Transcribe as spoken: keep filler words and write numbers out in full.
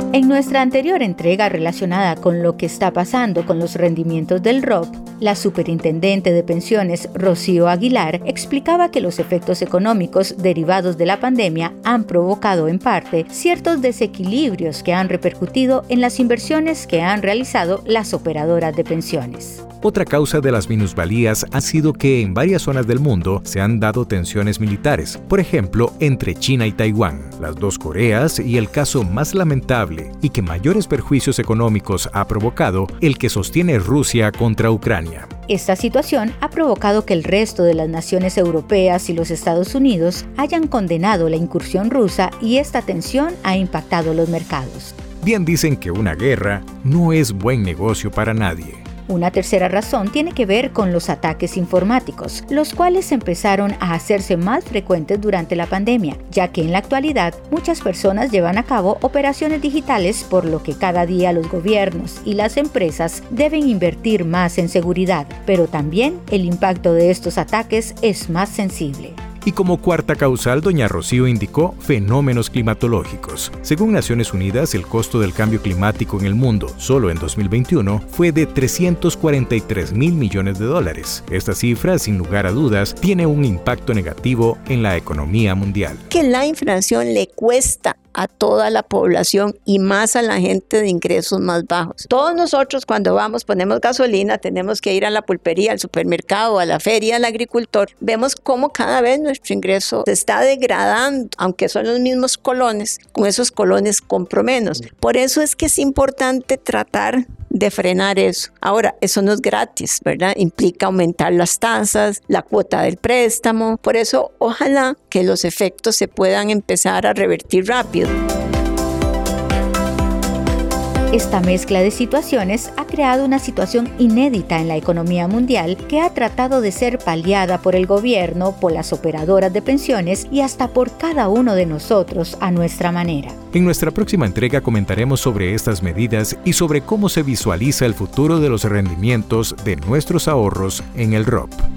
En nuestra anterior entrega relacionada con lo que está pasando con los rendimientos del R O P, la superintendente de pensiones Rocío Aguilar explicaba que los efectos económicos derivados de la pandemia han provocado en parte ciertos desequilibrios que han repercutido en las inversiones que han realizado las operadoras de pensiones. Otra causa de las minusvalías ha sido que en varias zonas del mundo se han dado tensiones militares, por ejemplo, entre China y Taiwán, las dos Coreas y el caso más lamentable y que mayores perjuicios económicos ha provocado, el que sostiene Rusia contra Ucrania. Esta situación ha provocado que el resto de las naciones europeas y los Estados Unidos hayan condenado la incursión rusa y esta tensión ha impactado los mercados. Bien dicen que una guerra no es buen negocio para nadie. Una tercera razón tiene que ver con los ataques informáticos, los cuales empezaron a hacerse más frecuentes durante la pandemia, ya que en la actualidad muchas personas llevan a cabo operaciones digitales, por lo que cada día los gobiernos y las empresas deben invertir más en seguridad, pero también el impacto de estos ataques es más sensible. Y como cuarta causal, doña Rocío indicó fenómenos climatológicos. Según Naciones Unidas, el costo del cambio climático en el mundo, solo en dos mil veintiuno, fue de trescientos cuarenta y tres mil millones de dólares. Esta cifra, sin lugar a dudas, tiene un impacto negativo en la economía mundial. Que la inflación le cuesta a toda la población y más a la gente de ingresos más bajos. Todos nosotros cuando vamos, ponemos gasolina, tenemos que ir a la pulpería, al supermercado, a la feria, al agricultor. Vemos cómo cada vez nuestro ingreso se está degradando, aunque son los mismos colones, con esos colones compro menos. Por eso es que es importante tratar de frenar eso. Ahora, eso no es gratis, ¿verdad? Implica aumentar las tasas, la cuota del préstamo. Por eso, ojalá que los efectos se puedan empezar a revertir rápido. Esta mezcla de situaciones ha creado una situación inédita en la economía mundial que ha tratado de ser paliada por el gobierno, por las operadoras de pensiones y hasta por cada uno de nosotros a nuestra manera. En nuestra próxima entrega comentaremos sobre estas medidas y sobre cómo se visualiza el futuro de los rendimientos de nuestros ahorros en el R O P.